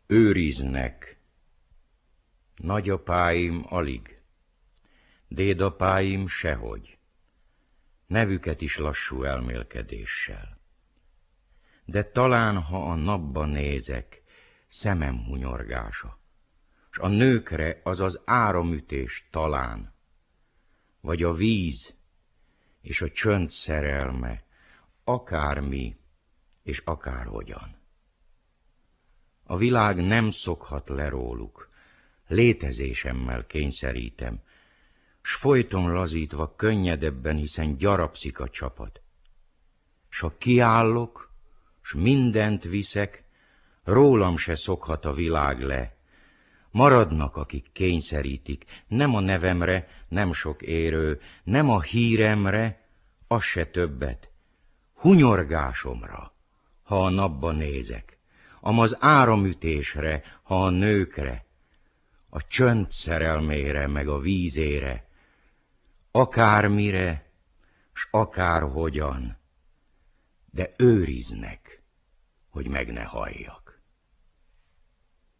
Őriznek. Nagyapáim alig, dédapáim sehogy, nevüket is lassú elmélkedéssel. De talán, ha a napba nézek, szemem hunyorgása, s a nőkre az az áramütés talán, vagy a víz és a csönd szerelme, akármi és akárhogyan. A világ nem szokhat le róluk, létezésemmel kényszerítem, s folyton lazítva könnyedebben, hiszen gyarapszik a csapat. S ha kiállok, s mindent viszek, rólam se szokhat a világ le. Maradnak, akik kényszerítik, nem a nevemre, nem sok érő, nem a híremre, az se többet, hunyorgásomra, ha a napba nézek, amaz áramütésre, ha a nőkre, a csönd szerelmére, meg a vízére, akármire, s akárhogyan, de őriznek, hogy meg ne halljak.